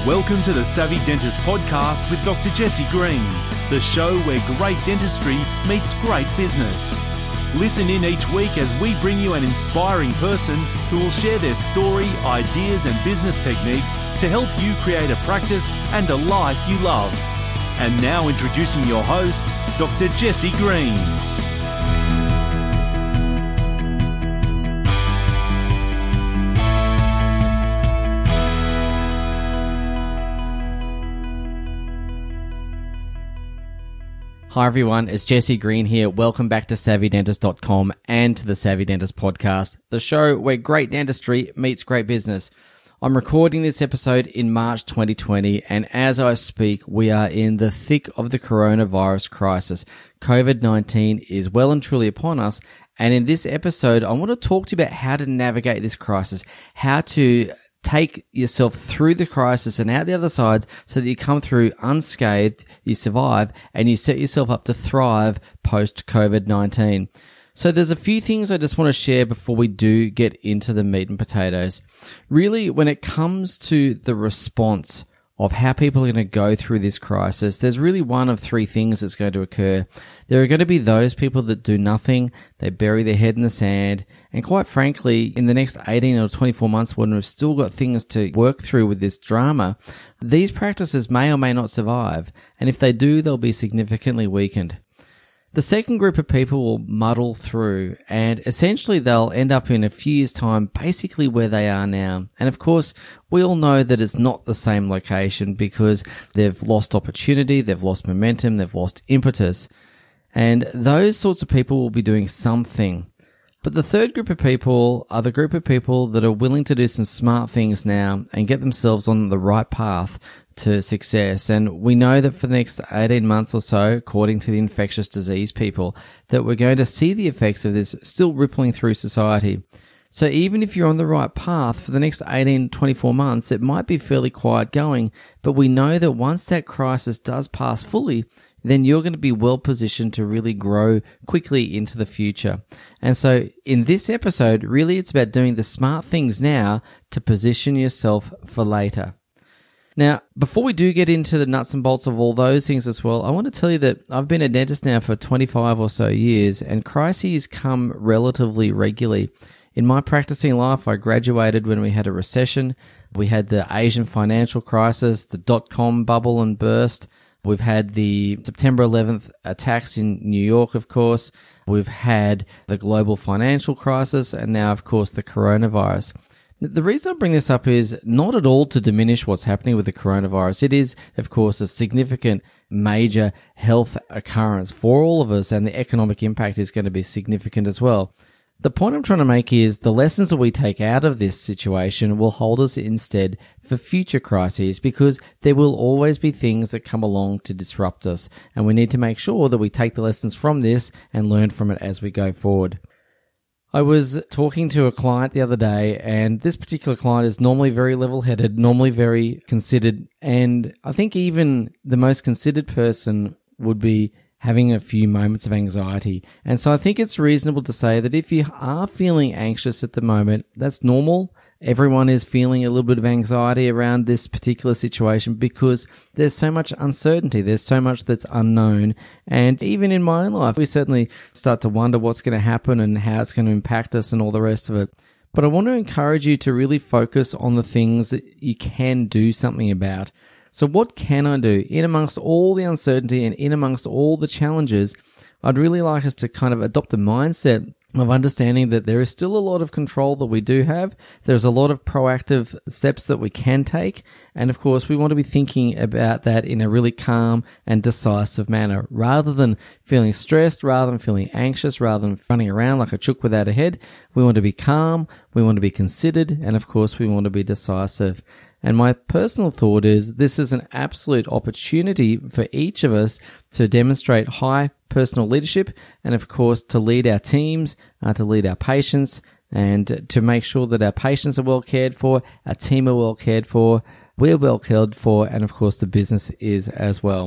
Welcome to the Savvy Dentist Podcast with Dr. Jesse Green, the show where great dentistry meets great business. Listen in each week as we bring you an inspiring person who will share their story, ideas and business techniques to help you create a practice and a life you love. And now introducing your host, Dr. Jesse Green. Hi everyone, it's Jesse Green here. Welcome back to SavvyDentist.com and to the Savvy Dentist Podcast, the show where great dentistry meets great business. I'm recording this episode in March 2020, and as I speak, we are in the thick of the coronavirus crisis. COVID-19 is well and truly upon us, and in this episode, I want to talk to you about how to navigate this crisis, how to take yourself through the crisis and out the other side so that you come through unscathed, you survive, and you set yourself up to thrive post-COVID-19. So there's a few things I just want to share before we do get into the meat and potatoes. Really, when it comes to the response of how people are going to go through this crisis, there's really one of three things that's going to occur. There are going to be those people that do nothing, they bury their head in the sand, and quite frankly, in the next 18 or 24 months when we've still got things to work through with this drama, these practices may or may not survive, and if they do, they'll be significantly weakened. The second group of people will muddle through, and essentially they'll end up in a few years' time basically where they are now. And of course, we all know that it's not the same location because they've lost opportunity, they've lost momentum, they've lost impetus. And those sorts of people will be doing something. But the third group of people are the group of people that are willing to do some smart things now and get themselves on the right path to success. And we know that for the next 18 months or so, according to the infectious disease people, that we're going to see the effects of this still rippling through society. So even if you're on the right path for the next 18, 24 months, it might be fairly quiet going, but we know that once that crisis does pass fully, then you're going to be well positioned to really grow quickly into the future. And so in this episode, really it's about doing the smart things now to position yourself for later. Now, before we do get into the nuts and bolts of all those things as well, I want to tell you that I've been a dentist now for 25 or so years, and crises come relatively regularly. In my practicing life, I graduated when we had a recession. We had the Asian financial crisis, the dot-com bubble and burst. We've had the September 11th attacks in New York, of course. We've had the global financial crisis, and now, of course, the coronavirus. The reason I bring this up is not at all to diminish what's happening with the coronavirus. It is, of course, a significant major health occurrence for all of us, and the economic impact is going to be significant as well. The point I'm trying to make is the lessons that we take out of this situation will hold us instead for future crises, because there will always be things that come along to disrupt us, and we need to make sure that we take the lessons from this and learn from it as we go forward. I was talking to a client the other day, and this particular client is normally very level-headed, normally very considered, and I think even the most considered person would be having a few moments of anxiety. And so I think it's reasonable to say that if you are feeling anxious at the moment, that's normal. Everyone is feeling a little bit of anxiety around this particular situation because there's so much uncertainty. There's so much that's unknown. And even in my own life, we certainly start to wonder what's going to happen and how it's going to impact us and all the rest of it. But I want to encourage you to really focus on the things that you can do something about. So what can I do? In amongst all the uncertainty and in amongst all the challenges, I'd really like us to kind of adopt a mindset of understanding that there is still a lot of control that we do have. There's a lot of proactive steps that we can take. And of course, we want to be thinking about that in a really calm and decisive manner. Rather than feeling stressed, rather than feeling anxious, rather than running around like a chook without a head, we want to be calm, we want to be considered, and of course, we want to be decisive. And my personal thought is this is an absolute opportunity for each of us to demonstrate high personal leadership and, of course, to lead our teams, to lead our patients, and to make sure that our patients are well cared for, our team are well cared for, we're well cared for, and, of course, the business is as well.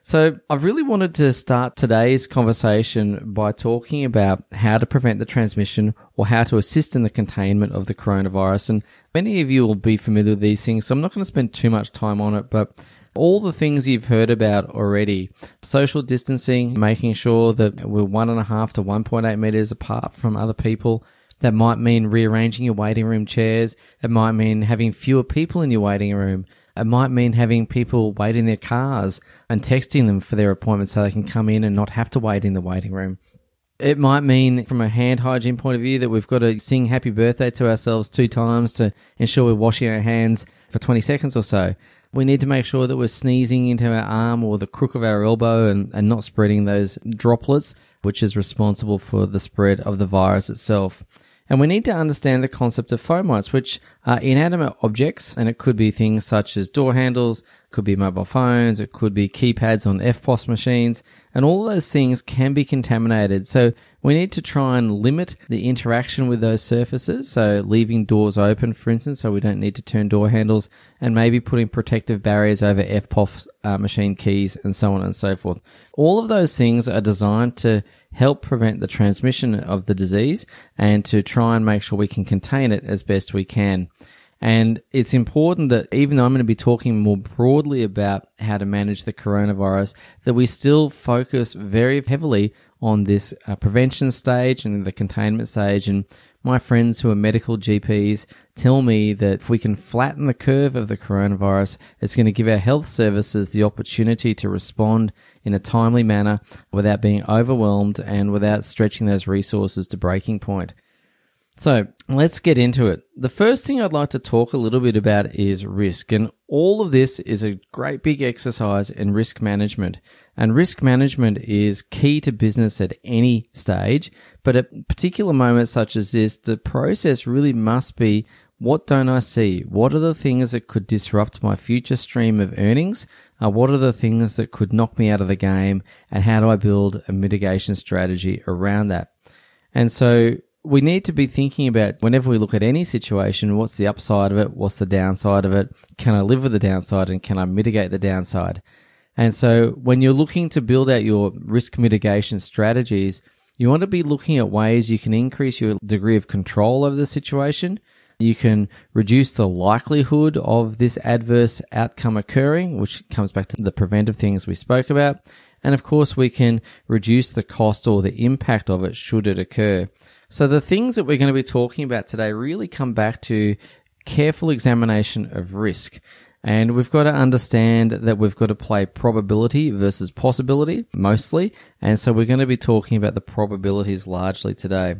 So I've really wanted to start today's conversation by talking about how to prevent the transmission or how to assist in the containment of the coronavirus. And many of you will be familiar with these things, so I'm not going to spend too much time on it, but all the things you've heard about already: social distancing, making sure that we're 1.5 to 1.8 meters apart from other people. That might mean rearranging your waiting room chairs. It might mean having fewer people in your waiting room. It might mean having people wait in their cars and texting them for their appointments so they can come in and not have to wait in the waiting room. It might mean, from a hand hygiene point of view, that we've got to sing happy birthday to ourselves 2 times to ensure we're washing our hands for 20 seconds or so. We need to make sure that we're sneezing into our arm or the crook of our elbow and not spreading those droplets, which is responsible for the spread of the virus itself. And we need to understand the concept of fomites, which are inanimate objects, and it could be things such as door handles, could be mobile phones, it could be keypads on EFTPOS machines, and all those things can be contaminated. So we need to try and limit the interaction with those surfaces, so leaving doors open, for instance, so we don't need to turn door handles, and maybe putting protective barriers over EFTPOS machine keys, and so on and so forth. All of those things are designed to help prevent the transmission of the disease and to try and make sure we can contain it as best we can. And it's important that, even though I'm going to be talking more broadly about how to manage the coronavirus, that we still focus very heavily on this prevention stage and the containment stage. And my friends who are medical GPs tell me that if we can flatten the curve of the coronavirus, it's going to give our health services the opportunity to respond in a timely manner without being overwhelmed and without stretching those resources to breaking point. So let's get into it. The first thing I'd like to talk a little bit about is risk. And all of this is a great big exercise in risk management. And risk management is key to business at any stage. But at particular moments such as this, the process really must be, what don't I see? What are the things that could disrupt my future stream of earnings? What are the things that could knock me out of the game? And how do I build a mitigation strategy around that? And so we need to be thinking about, whenever we look at any situation, what's the upside of it? What's the downside of it? Can I live with the downside, and can I mitigate the downside? And so when you're looking to build out your risk mitigation strategies, you want to be looking at ways you can increase your degree of control over the situation. You can reduce the likelihood of this adverse outcome occurring, which comes back to the preventive things we spoke about. And of course, we can reduce the cost or the impact of it should it occur. So the things that we're going to be talking about today really come back to careful examination of risk. And we've got to understand that we've got to play probability versus possibility, mostly. And so we're going to be talking about the probabilities largely today.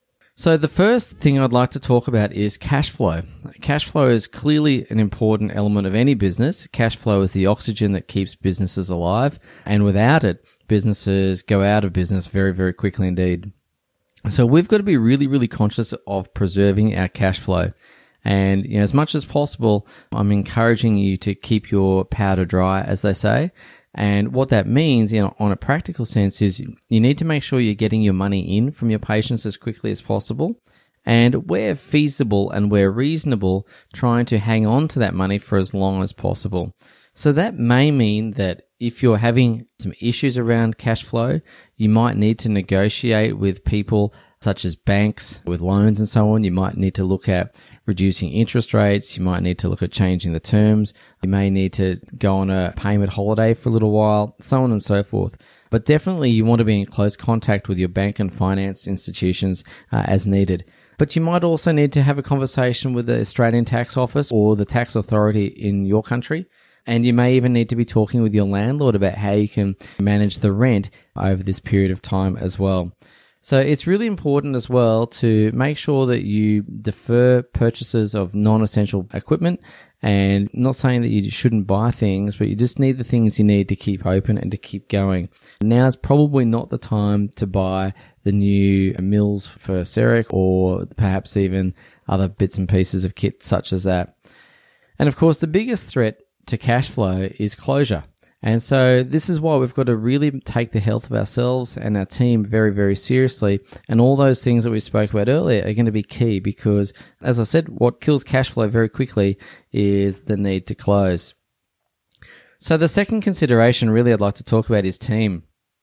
So the first thing I'd like to talk about is cash flow. Cash flow is clearly an important element of any business. Cash flow is the oxygen that keeps businesses alive. And without it, businesses go out of business very, very quickly indeed. So we've got to be really, really conscious of preserving our cash flow. And, as much as possible, I'm encouraging you to keep your powder dry, as they say. And what that means, on a practical sense, is you need to make sure you're getting your money in from your patients as quickly as possible. And where feasible and where reasonable, trying to hang on to that money for as long as possible. So that may mean that if you're having some issues around cash flow, you might need to negotiate with people such as banks with loans and so on. You might need to look at reducing interest rates. You might need to look at changing the terms. You may need to go on a payment holiday for a little while, so on and so forth. But definitely you want to be in close contact with your bank and finance institutions as needed. But you might also need to have a conversation with the Australian Tax Office or the tax authority in your country. And you may even need to be talking with your landlord about how you can manage the rent over this period of time as well. So it's really important as well to make sure that you defer purchases of non-essential equipment, and not saying that you shouldn't buy things, but you just need the things you need to keep open and to keep going. Now is probably not the time to buy the new mills for CEREC or perhaps even other bits and pieces of kit such as that. And of course, the biggest threat to cash flow is closure. And so this is why we've got to really take the health of ourselves and our team very, very seriously. And all those things that we spoke about earlier are going to be key because, as I said, what kills cash flow very quickly is the need to close. So the second consideration really I'd like to talk about is team.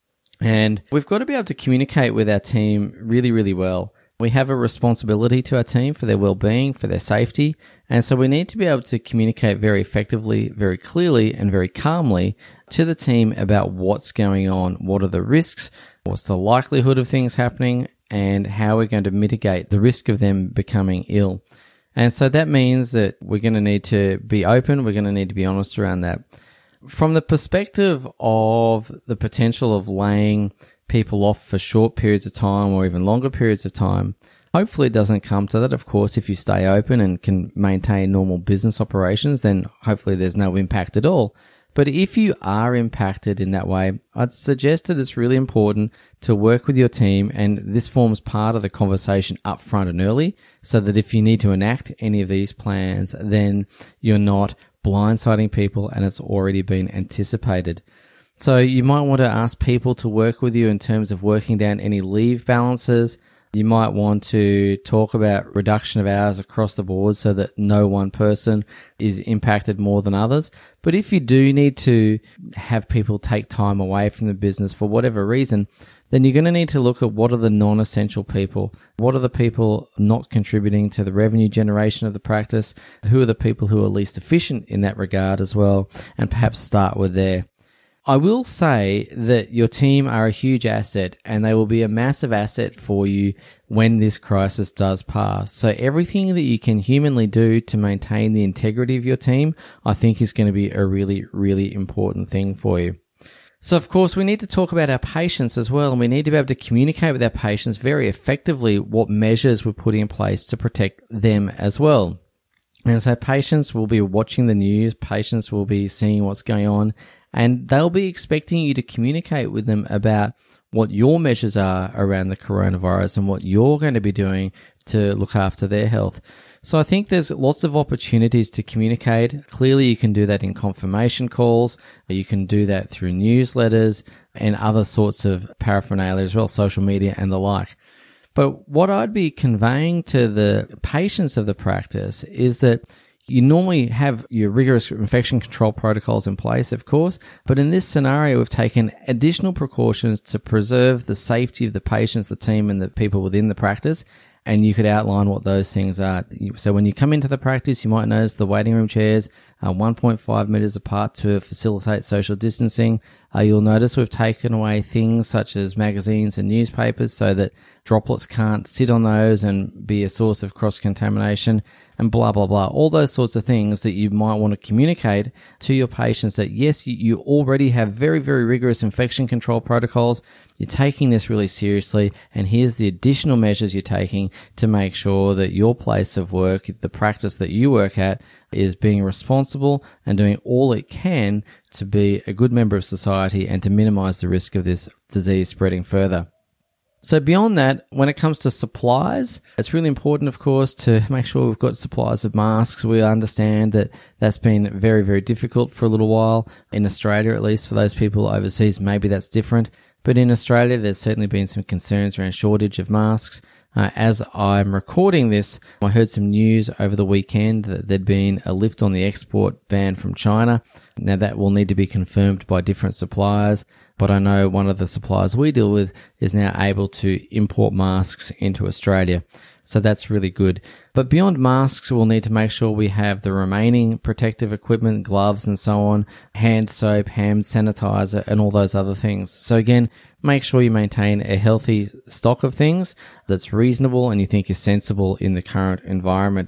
And we've got to be able to communicate with our team really, really well. We have a responsibility to our team for their well-being, for their safety. And so we need to be able to communicate very effectively, very clearly, and very calmly to the team about what's going on, what are the risks, what's the likelihood of things happening, and how we're going to mitigate the risk of them becoming ill. And so that means that we're going to need to be open, we're going to need to be honest around that. From the perspective of the potential of laying people off for short periods of time or even longer periods of time, hopefully it doesn't come to that. Of course, if you stay open and can maintain normal business operations, then hopefully there's no impact at all. But if you are impacted in that way, I'd suggest that it's really important to work with your team, and this forms part of the conversation up front and early, so that if you need to enact any of these plans, then you're not blindsiding people and it's already been anticipated. So you might want to ask people to work with you in terms of working down any leave balances. You might want to talk about reduction of hours across the board so that no one person is impacted more than others. But if you do need to have people take time away from the business for whatever reason, then you're going to need to look at what are the non-essential people. What are the people not contributing to the revenue generation of the practice? Who are the people who are least efficient in that regard as well? And perhaps start with there. I will say that your team are a huge asset, and they will be a massive asset for you when this crisis does pass. So everything that you can humanly do to maintain the integrity of your team, I think is going to be a really, really important thing for you. So of course, we need to talk about our patients as well, and we need to be able to communicate with our patients very effectively what measures we're putting in place to protect them as well. And so patients will be watching the news, patients will be seeing what's going on, and they'll be expecting you to communicate with them about what your measures are around the coronavirus and what you're going to be doing to look after their health. So I think there's lots of opportunities to communicate. Clearly, you can do that in confirmation calls. You can do that through newsletters and other sorts of paraphernalia as well, social media and the like. But what I'd be conveying to the patients of the practice is that you normally have your rigorous infection control protocols in place, of course, but in this scenario, we've taken additional precautions to preserve the safety of the patients, the team, and the people within the practice. And you could outline what those things are. So when you come into the practice, you might notice the waiting room chairs are 1.5 meters apart to facilitate social distancing. You'll notice we've taken away things such as magazines and newspapers so that droplets can't sit on those and be a source of cross-contamination, and blah, blah, blah. All those sorts of things that you might want to communicate to your patients that, yes, you already have very, very rigorous infection control protocols. You're taking this really seriously, and here's the additional measures you're taking to make sure that your place of work, the practice that you work at, is being responsible and doing all it can to be a good member of society and to minimize the risk of this disease spreading further. So beyond that, when it comes to supplies, it's really important, of course, to make sure we've got supplies of masks. We understand that that's been very, very difficult for a little while. In Australia, at least, for those people overseas, maybe that's different. But in Australia, there's certainly been some concerns around shortage of masks. As I'm recording this, I heard some news over the weekend that there'd been a lift on the export ban from China. Now that will need to be confirmed by different suppliers, but I know one of the suppliers we deal with is now able to import masks into Australia. So that's really good. But beyond masks, we'll need to make sure we have the remaining protective equipment, gloves and so on, hand soap, hand sanitizer, and all those other things. So again, make sure you maintain a healthy stock of things that's reasonable and you think is sensible in the current environment.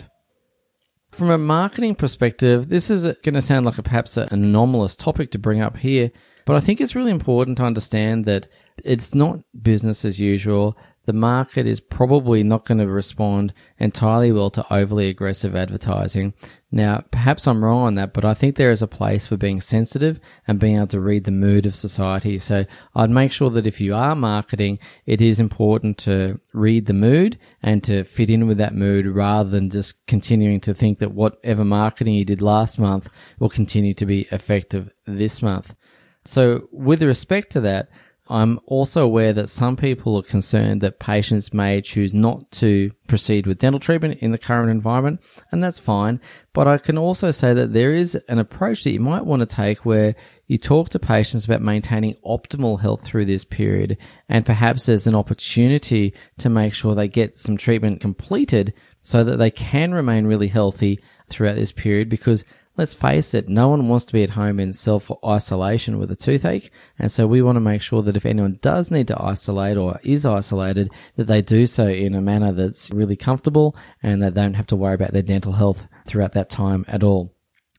From a marketing perspective, this is going to sound like perhaps an anomalous topic to bring up here, but I think it's really important to understand that it's not business as usual. The market is probably not going to respond entirely well to overly aggressive advertising. Now, perhaps I'm wrong on that, but I think there is a place for being sensitive and being able to read the mood of society. So I'd make sure that if you are marketing, it is important to read the mood and to fit in with that mood rather than just continuing to think that whatever marketing you did last month will continue to be effective this month. So with respect to that, I'm also aware that some people are concerned that patients may choose not to proceed with dental treatment in the current environment, and that's fine. But I can also say that there is an approach that you might want to take where you talk to patients about maintaining optimal health through this period, and perhaps there's an opportunity to make sure they get some treatment completed so that they can remain really healthy throughout this period, because let's face it, no one wants to be at home in self-isolation with a toothache, and so we want to make sure that if anyone does need to isolate or is isolated, that they do so in a manner that's really comfortable and they don't have to worry about their dental health throughout that time at all.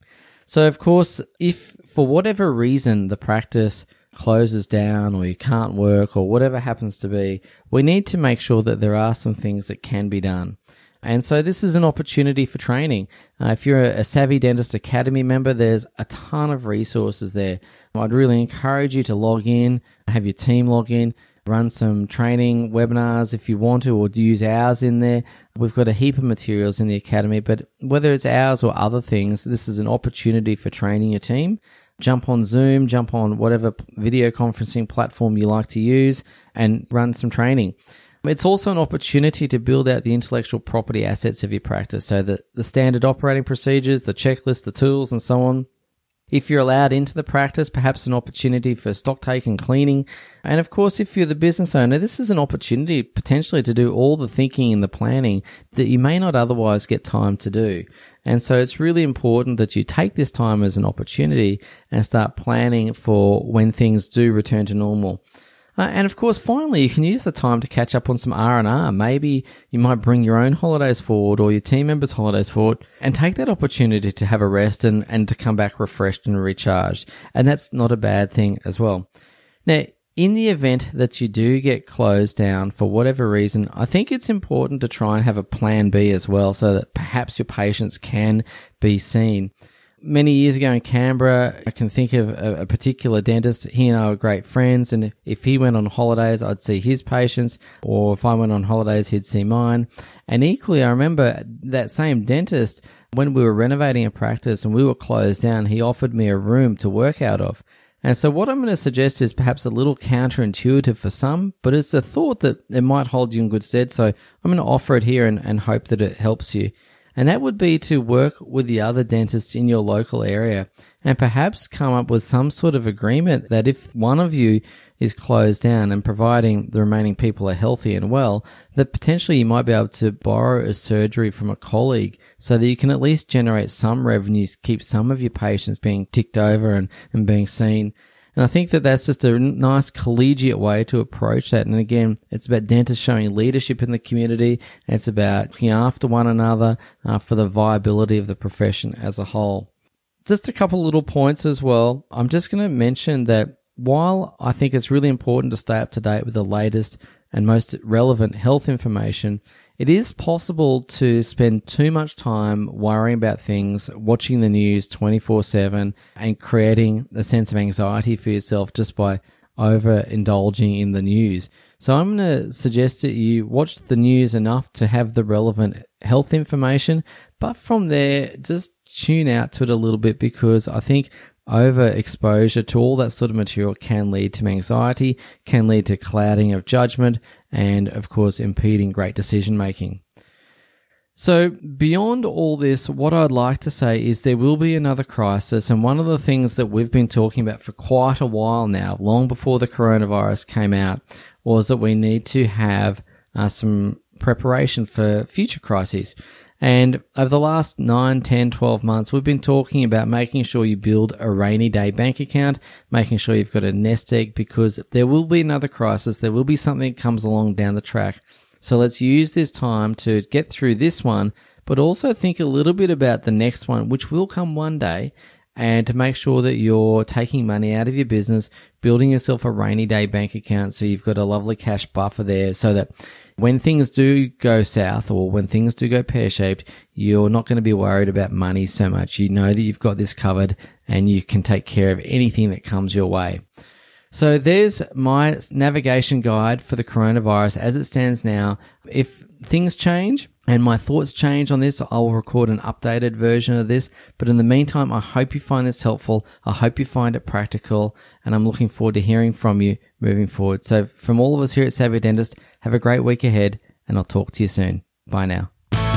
So, of course, if for whatever reason the practice closes down or you can't work or whatever happens to be, we need to make sure that there are some things that can be done. And so this is an opportunity for training. If you're a Savvy Dentist Academy member, there's a ton of resources there. I'd really encourage you to log in, have your team log in, run some training webinars if you want to, or use ours in there. We've got a heap of materials in the Academy, but whether it's ours or other things, this is an opportunity for training your team. Jump on Zoom, jump on whatever video conferencing platform you like to use, and run some training. It's also an opportunity to build out the intellectual property assets of your practice, so that the standard operating procedures, the checklist, the tools, and so on. If you're allowed into the practice, perhaps an opportunity for stock take and cleaning. And of course, if you're the business owner, this is an opportunity potentially to do all the thinking and the planning that you may not otherwise get time to do. And so it's really important that you take this time as an opportunity and start planning for when things do return to normal. And of course, finally, you can use the time to catch up on some R&R. Maybe you might bring your own holidays forward or your team members' holidays forward and take that opportunity to have a rest and to come back refreshed and recharged. And that's not a bad thing as well. Now, in the event that you do get closed down for whatever reason, I think it's important to try and have a plan B as well, so that perhaps your patients can be seen. Many years ago in Canberra, I can think of a particular dentist. He and I were great friends, and if he went on holidays, I'd see his patients, or if I went on holidays, he'd see mine. And equally, I remember that same dentist, when we were renovating a practice and we were closed down, he offered me a room to work out of. And so what I'm going to suggest is perhaps a little counterintuitive for some, but it's a thought that it might hold you in good stead. So I'm going to offer it here and hope that it helps you. And that would be to work with the other dentists in your local area and perhaps come up with some sort of agreement that if one of you is closed down and providing the remaining people are healthy and well, that potentially you might be able to borrow a surgery from a colleague so that you can at least generate some revenues, keep some of your patients being ticked over and being seen. And I think that that's just a nice collegiate way to approach that. And again, it's about dentists showing leadership in the community. And it's about looking after one another for the viability of the profession as a whole. Just a couple little points as well. I'm just going to mention that while I think it's really important to stay up to date with the latest and most relevant health information, it is possible to spend too much time worrying about things, watching the news 24/7, and creating a sense of anxiety for yourself just by overindulging in the news. So I'm going to suggest that you watch the news enough to have the relevant health information, but from there, just tune out to it a little bit, because I think overexposure to all that sort of material can lead to anxiety, can lead to clouding of judgment, and of course impeding great decision making. So beyond all this, what I'd like to say is there will be another crisis, and one of the things that we've been talking about for quite a while now, long before the coronavirus came out, was that we need to have some preparation for future crises. And over the last 9, 10, 12 months, we've been talking about making sure you build a rainy day bank account, making sure you've got a nest egg, because there will be another crisis. There will be something that comes along down the track. So let's use this time to get through this one, but also think a little bit about the next one, which will come one day, and to make sure that you're taking money out of your business, building yourself a rainy day bank account so you've got a lovely cash buffer there, so that when things do go south or when things do go pear-shaped, you're not going to be worried about money so much. You know that you've got this covered and you can take care of anything that comes your way. So there's my navigation guide for the coronavirus as it stands now. If things change, and my thoughts change on this, I will record an updated version of this. But in the meantime, I hope you find this helpful. I hope you find it practical, and I'm looking forward to hearing from you moving forward. So from all of us here at Savvy Dentist, have a great week ahead, and I'll talk to you soon. Bye now.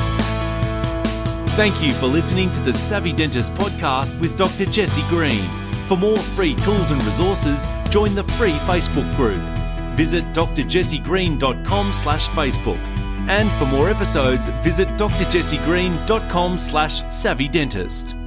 Thank you for listening to the Savvy Dentist podcast with Dr. Jesse Green. For more free tools and resources, join the free Facebook group. Visit drjessegreen.com/Facebook. And for more episodes, visit drjessegreen.com/savvydentist.